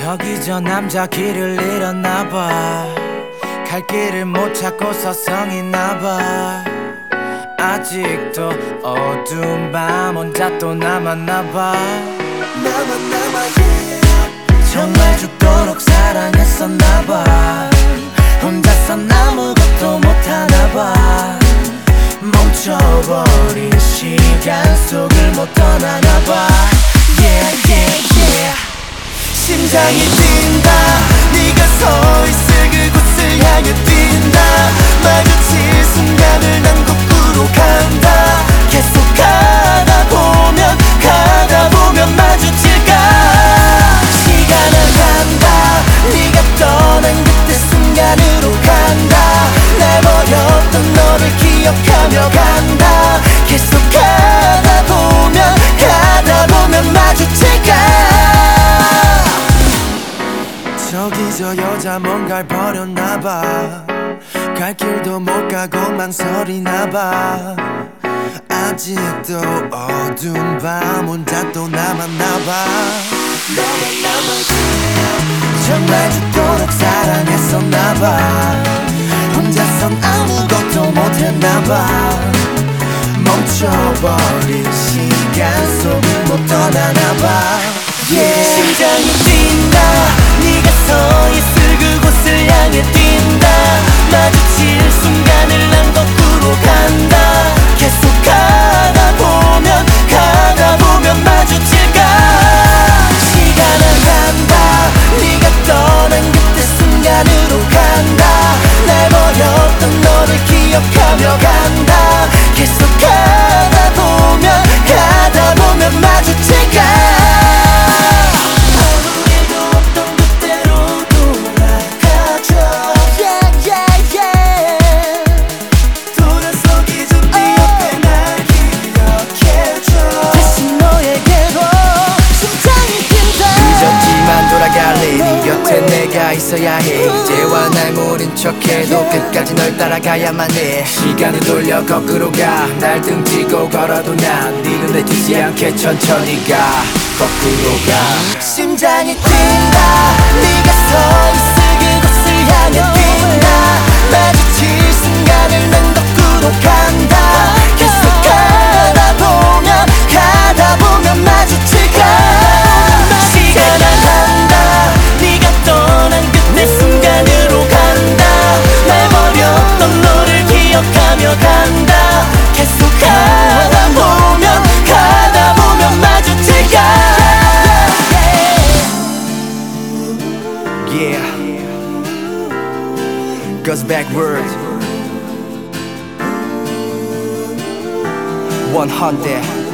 저기 저 남자 길을 잃었나봐. 갈 길을 못 찾고 서성이나봐. 아직도 어두운 밤 혼자 또 남았나봐. 정말 죽도록 사랑했었나봐. 혼자선 아무것도 못하나봐. 멈춰버린 시간 속을 못 떠나나봐. Yeah yeah yeah. 심장이 뛴다. 네가 서있을 그곳을 향해 뛴다. 마주칠 순간을 난 거꾸로 간다. 계속 가다 보면 마주칠까. 시간은 간다. 네가 떠난 그때 순간으로 간다. 날 버렸던 너를 기억하며 간다. 계속 가다 보면 마주칠까. 저기 저 여자 뭔가를 버렸나봐. 갈 길도 못 가고 망설이나봐. 아직도 어두운 밤 혼자 또 남았나봐. 정말 죽도록 사랑했었나봐. 혼자선 아무것도 못했나봐. 멈춰버린 시간 속을 못 떠나나봐. Yeah. 심장이 뛴다. 네가 서있을 그곳을 향해 뛴다. 마주칠 순간을 난 거꾸로 간다. 계속 가다 보면 마주칠까. 시간은 간다. 네가 떠난 그때 순간으로 간다. 날 버렸던 너를 기억하며 간다. 계속 가다 보면 마주칠까. 내가 있어야 해. 이제와 날 모른 척해도 끝까지 널 따라가야만 해. 시간을 돌려 거꾸로 가. 날 등지고 걸어도 난 네 눈에 띄지 않게 천천히 가. 거꾸로 가. 심장이 뛴다. 네가 서있을 그곳을 향해 뛴다. 마주칠 순간을 난 거꾸로 간다. 계속 가다 보면 마주칠까. 시간은 간다. 네가 떠난 그때 순간으로 간다. 날 버렸던 너를 기억하며 간다. 계속 가다 보면 마주칠까. Yeah, goes backward 100